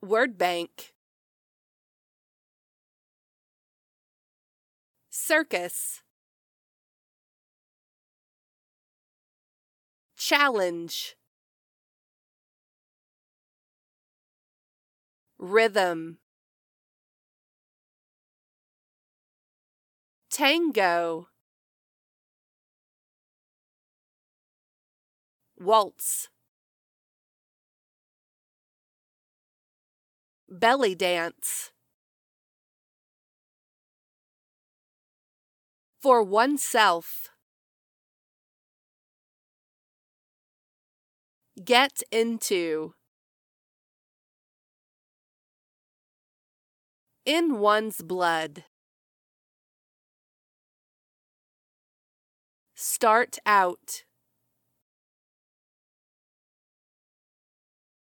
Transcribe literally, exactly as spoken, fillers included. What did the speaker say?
Word bank. Circus. Challenge. Rhythm. Tango. Waltz. Belly dance. For oneself. Get into. In one's blood. Start out.